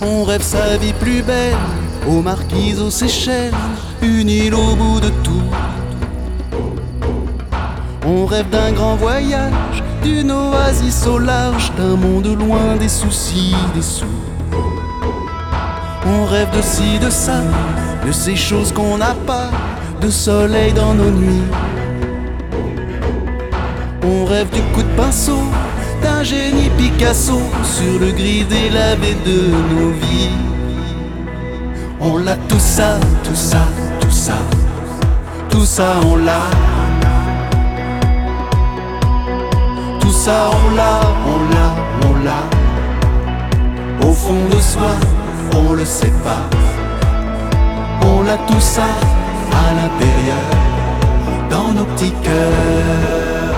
On rêve sa vie plus belle, aux Marquises, aux Seychelles, une île au bout de tout. On rêve d'un grand voyage, d'une oasis au large, d'un monde loin des soucis, des sous. On rêve de ci, de ça, de ces choses qu'on n'a pas, de soleil dans nos nuits. On rêve du coup de pinceau, d'un génie Picasso, sur le gris délavé de nos vies. On l'a tout ça, tout ça, tout ça, tout ça on l'a. Tout ça on l'a, on l'a, on l'a. Au fond de soi, on le sait pas. On a tout ça à l'intérieur, dans nos petits cœurs.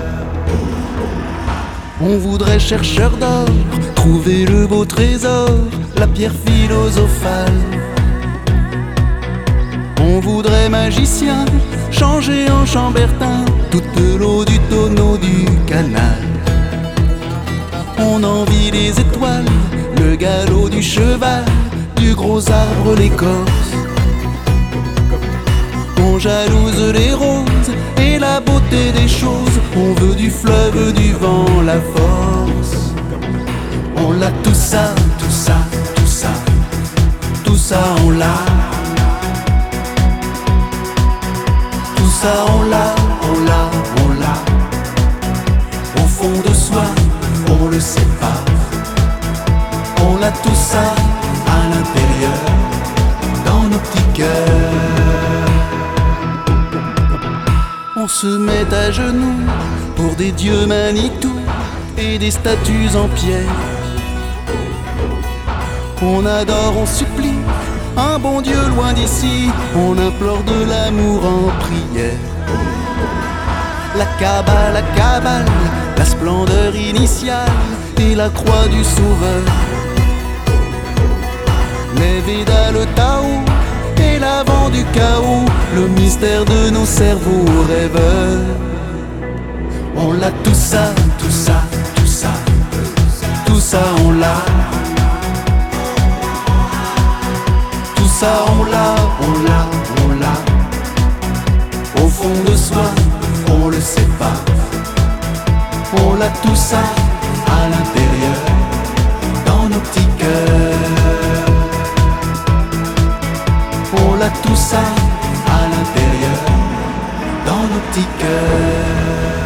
On voudrait chercheur d'or, trouver le beau trésor, la pierre philosophale. On voudrait magicien, changer en chambertin toute l'eau du tonneau du canal. On envie les étoiles, le galop du cheval, du gros arbre l'écorce. On jalouse les roses et la beauté des choses. On veut du fleuve, du vent, la force. On l'a tout ça, tout ça, tout ça, tout ça on l'a. Tout ça on l'a, on l'a, on l'a. Au fond de soi, on le sait pas. On a tout ça à l'intérieur, dans nos petits cœurs. On se met à genoux pour des dieux Manitou et des statues en pierre. On adore, on supplie un bon Dieu loin d'ici. On implore de l'amour en prière. La cabale, la splendeur initiale et la croix du sauveur. Les Védas, le Tao et l'avant du chaos, le mystère de nos cerveaux rêveurs. On l'a tout ça, tout ça, tout ça, tout ça on l'a. Tout ça on l'a, on l'a, on l'a. Au fond de soi, on le sait pas. On l'a tout ça à l'intérieur, dans nos petits cœurs. On l'a tout ça à l'intérieur, dans nos petits cœurs.